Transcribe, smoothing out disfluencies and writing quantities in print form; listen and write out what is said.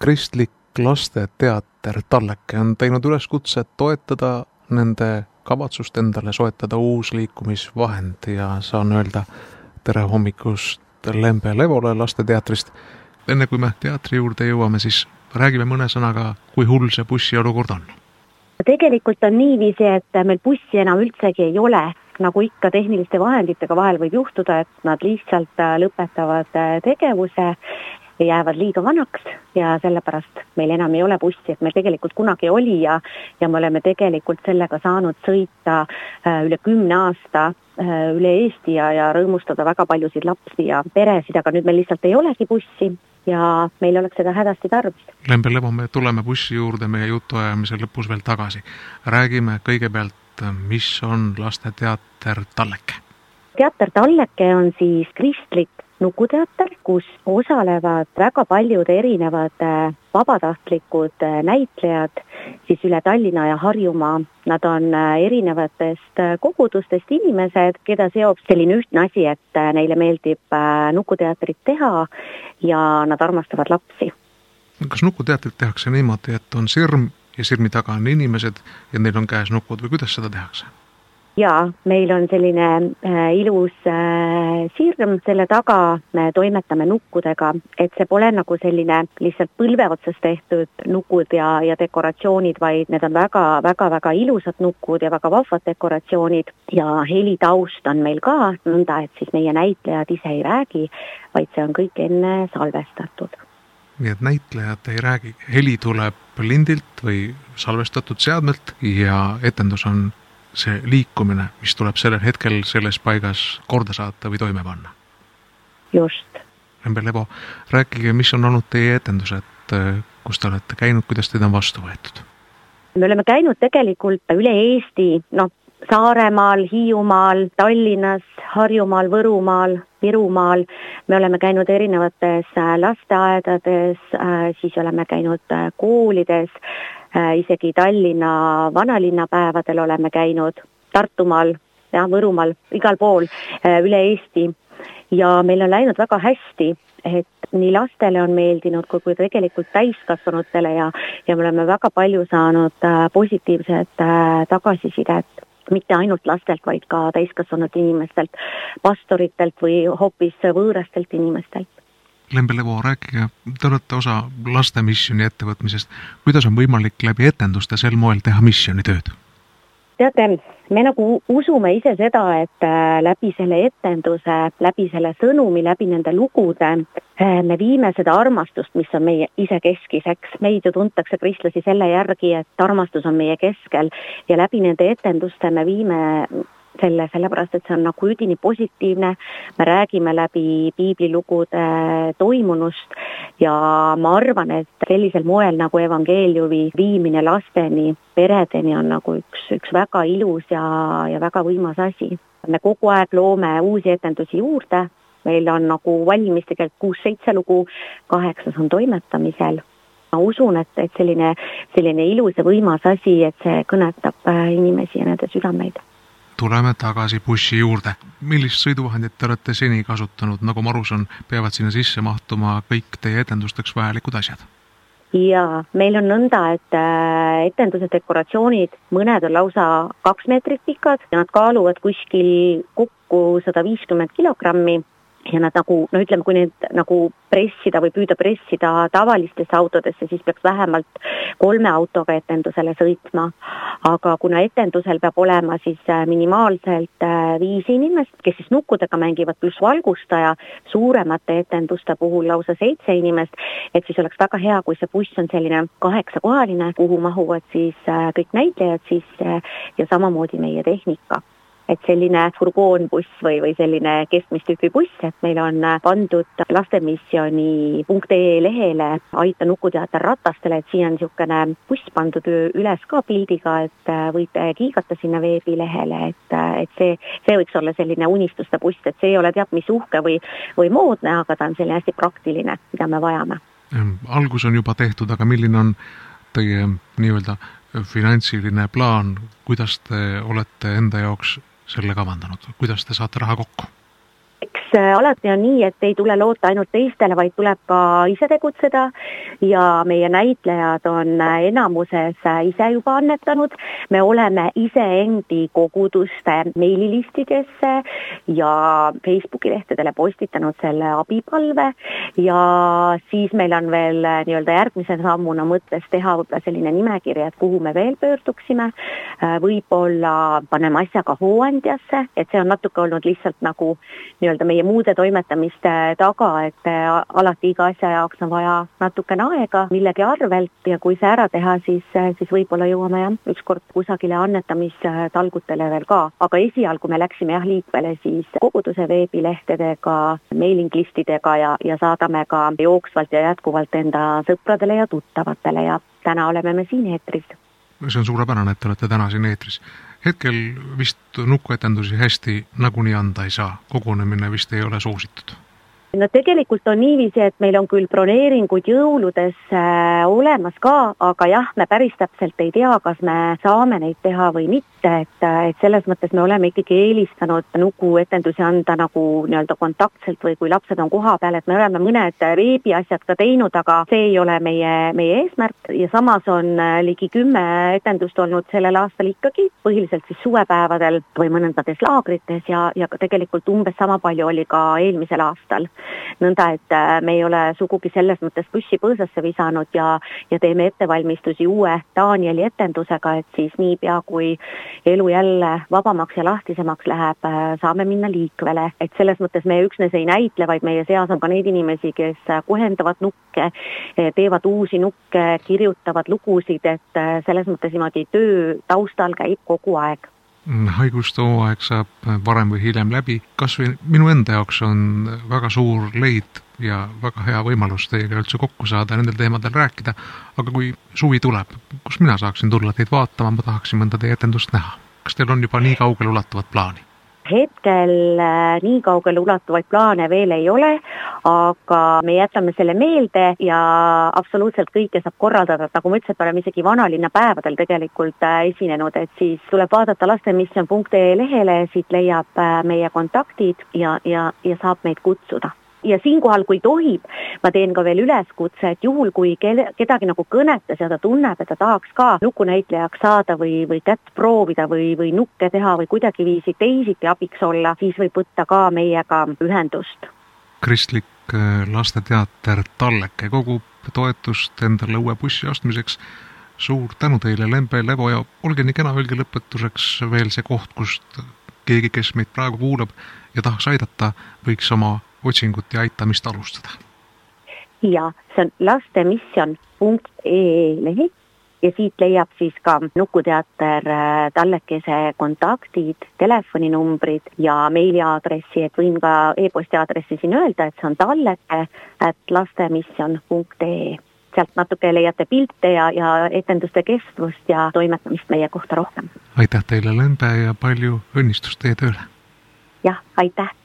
Kristlik lasteteater Talleke on teinud üleskutse toetada nende kavatsust endale soetada uus liikumisvahend ja saan öelda tere hommikust Lembe Levole lasteteatrist. Enne kui me teatri juurde jõuame, siis räägime mõne sõnaga, kui hull see bussi olukord on. Tegelikult on niiviisi, et meil bussi enam üldsegi ei ole. Nagu ikka tehniliste vahenditega vahel võib juhtuda, et nad lihtsalt lõpetavad tegevuse ja jäävad liiga vanaks ja sellepärast meil enam ei ole bussi, et meil tegelikult kunagi oli ja me oleme tegelikult sellega saanud sõita üle 10 aasta üle Eesti ja rõõmustada väga paljusid lapsi ja peresid, aga nüüd meil lihtsalt ei olegi bussi ja meil oleks seda hädasti tarvis. Lembe Levo, me tuleme bussi juurde meie jutuajamise lõpus veel tagasi. Räägime kõigepealt, mis on lasteteater Talleke? Teater Talleke on siis kristlik nukuteater, kus osalevad väga paljud erinevad vabatahtlikud näitlejad siis üle Tallinna ja Harjumaa. Nad on erinevatest kogudustest inimesed, keda seob selline ühtne asi, et neile meeldib nukuteatrit teha ja nad armastavad lapsi. Kas nukuteatrit tehakse niimoodi, et on sirm ja sirmi taga on inimesed ja neil on käes nukud või kuidas seda tehakse? Jaa, meil on selline ilus sirm, selle taga me toimetame nukkudega, et see pole nagu selline lihtsalt põlve otsas tehtud nukud ja dekoratsioonid, vaid need on väga ilusad nukud ja väga vahvad dekoratsioonid ja helitaust on meil ka nõnda, et siis meie näitlejad ise ei räägi, vaid see on kõik enne salvestatud. Nii et näitlejad ei räägi, heli tuleb lindilt või salvestatud seadmelt ja etendus on see liikumine, mis tuleb sellel hetkel selles paigas korda saata või toime panna. Just. Lembe Levo, rääkige, mis on olnud teie etendused, kus te olete käinud, kuidas teid on vastu võetud? Me oleme käinud tegelikult üle Eesti, Saaremaal, Hiiumaal, Tallinnas, Harjumaal, Võrumaal, Virumaal. Me oleme käinud erinevates lasteaedades, siis oleme käinud koolides, isegi Tallinna vanalinnapäevadel oleme käinud, Tartumaal ja Võrumaal, igal pool üle Eesti. Ja meil on läinud väga hästi, et nii lastele on meeldinud kui tegelikult täiskasvanutele ja me oleme väga palju saanud positiivset tagasisidet. Mitte ainult lastelt, vaid ka täiskasvanud inimestelt, pastoritelt või hoopis võõrastelt inimestelt. Lembe Levo, rääkige, te olete osa laste missiooni ettevõtmisest. Kuidas on võimalik läbi etenduste sel moel teha missioonitööd? Teate, me nagu usume ise seda, et läbi selle etenduse, läbi selle sõnumi, läbi nende lugude me viime seda armastust, mis on meie ise keskiseks. Meid ju tuntakse kristlasi selle järgi, et armastus on meie keskel ja läbi nende etenduste me viime sellepärast, et see on nagu üdini positiivne. Me räägime läbi piiblilugude toimunust ja ma arvan, et sellisel moel nagu evangeeliumi viimine lasteni, peredeni on nagu üks väga ilus ja väga võimas asi. Me kogu aeg loome uusi etendusi juurde. Meil on nagu valmis tegelikult 6-7 lugu, 8 on toimetamisel. Ma usun, et selline ilus ja võimas asi, et see kõnetab inimesi ja nende südameid. Tuleme tagasi bussi juurde. Millist sõiduvahendit te olete seni kasutanud? Nagu ma aru saan, peavad sinna sisse mahtuma kõik teie etendusteks vajalikud asjad. Ja meil on nõnda, et etenduse dekoratsioonid, mõned on lausa 2 meetrit pikad ja nad kaaluvad kuskil kokku 150 kilogrammi. Ja nad ütleme, kui need nagu pressida või püüda pressida tavalistesse autodesse, siis peaks vähemalt 3 autoga etendusele sõitma. Aga kuna etendusel peab olema siis minimaalselt 5 inimest, kes siis nukkudega mängivad pluss valgustaja, suuremate etenduste puhul lausa 7 inimest, et siis oleks väga hea, kui see buss on selline 8-kohaline, kuhu mahuvad siis kõik näitlejad sisse ja samamoodi meie tehnika. Et selline furgoonbuss või selline keskmist tüüpi buss, et meil on pandud lastemissiooni.ee lehele Aita nukuteater ratastele, et siin on niisugune buss pandud üles ka pildiga, et võite kiigata sinna veebilehele, et see võiks olla selline unistuste buss, et see ei ole teab mis uhke või moodne, aga ta on selline hästi praktiline, mida me vajame. Algus on juba tehtud, aga milline on teie nii-öelda finantsiline plaan, kuidas te olete enda jaoks selle kavandanud? Kuidas te saate raha kokku? Eks alati on nii, et ei tule loota ainult teistele, vaid tuleb ka ise tegutseda ja meie näitlejad on enamuses ise juba annetanud. Me oleme iseendi koguduste meililistidesse ja Facebooki lehtedele postitanud selle abipalve ja siis meil on veel nii-öelda järgmise sammuna mõttes teha võib-olla selline nimekiri, et kuhu me veel pöörduksime. Võib-olla paneme asja ka hooandjasse, et see on natuke olnud lihtsalt nagu nii-öelda meie muude toimetamiste taga, et alati iga asja jaoks on vaja natukene aega millegi arvelt ja kui see ära teha, siis võib-olla jõuame ükskord kusagile annetamistalgutele veel ka. Aga esialgu me läksime liikvele siis koguduse veebilehtedega, mailinglistidega ja saadame ka jooksvalt ja jätkuvalt enda sõpradele ja tuttavatele ja täna oleme me siin eetris. See on suurepärane, et te olete täna siin eetris. Hetkel vist nukuetendusi hästi nagunii anda ei saa, kogunemine vist ei ole soositud. No tegelikult on niiviisi, et meil on küll broneeringud jõuludes olemas ka, aga jah, me päris täpselt ei tea, kas me saame neid teha või mitte, et selles mõttes me oleme ikkagi eelistanud nukuetendusi anda nagu nii-öelda kontaktselt või kui lapsed on koha peal, et me oleme mõned veebiasjad ka teinud, aga see ei ole meie eesmärk ja samas on ligi 10 etendust olnud sellel aastal ikkagi, põhiliselt siis suvepäevadel või mõnedades laagrites ja tegelikult umbes sama palju oli ka eelmisel aastal. Nõnda, et me ei ole sugugi selles mõttes püssi põõsasse visanud ja teeme ettevalmistusi uue Danieli etendusega, et siis niipea kui elu jälle vabamaks ja lahtisemaks läheb, saame minna liikvele. Et selles mõttes me üksnes ei näitle, vaid meie seas on ka neid inimesi, kes kohendavad nukke, teevad uusi nukke, kirjutavad lugusid, et selles mõttes niimoodi töö taustal käib kogu aeg. Haiguste hooaeg saab varem või hiljem läbi. Kas või minu enda jaoks on väga suur leid ja väga hea võimalus teiega üldse kokku saada ja nendel teemadel rääkida. Aga kui suvi tuleb, kus mina saaksin tulla teid vaatama, ma tahaksin mõnda teie etendust näha. Kas teil on juba nii kaugele ulatuvat plaani? Hetkel nii kaugele ulatuvaid plaane veel ei ole, aga me jätame selle meelde ja absoluutselt kõike saab korraldada, et nagu ma ütlesin, et oleme isegi vanalinna päevadel tegelikult esinenud, et siis tuleb vaadata lastemission.ee lehele, siit leiab meie kontaktid ja saab meid kutsuda. Ja siinkohal, kui tohib, ma teen ka veel üleskutse, et juhul, kui kedagi nagu kõnetas ja ta tunneb, et ta tahaks ka nukunäitlejaks saada või kätt proovida või nukke teha või kuidagi viisi teisiti abiks olla, siis võib võtta ka meiega ühendust. Kristlik lasteteater Talleke kogub toetust endale uue bussi ostmiseks. Suur tänu teile, Lembe, Levo ja olge nii kena, öelge lõpetuseks veel see koht, kust keegi, kes meid praegu kuulab ja tahaks aidata, võiks oma otsingut ja aitamist alustada. Ja, see on lastemission.ee lehi ja siit leiab siis ka Nukuteater Tallekese kontaktid, telefoninumbrid ja meiliaadressi, et võin ka e-posti aadressi siin öelda, et see on talleke@lastemission.ee. Sealt natuke leiate pilte ja etenduste kestvust ja toimetamist meie kohta rohkem. Aitäh teile, Lembe, ja palju õnnistust teie tööle! Jah, aitäh!